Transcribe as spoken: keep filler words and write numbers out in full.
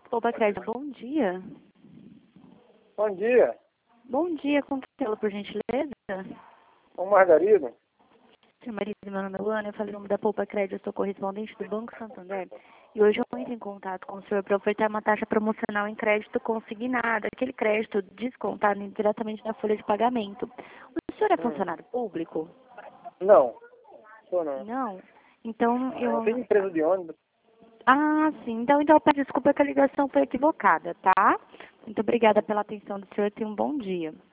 Opa, Crédito, bom dia. Bom dia. Bom dia, com tela, por gentileza. Ô Margarida. Seu marido, meu nome é Luana, eu falei o nome da Poupa Crédito, eu sou correspondente do Banco Santander. E hoje eu entro em contato com o senhor para ofertar uma taxa promocional em crédito consignado, aquele crédito descontado diretamente na folha de pagamento. O senhor é Hum. funcionário público? Não, sou não. Não. Então Eu eu... tenho empresa de ônibus. Ah, sim. Então, então eu peço desculpa que a ligação foi equivocada, tá? Muito obrigada pela atenção do senhor e tenha um bom dia.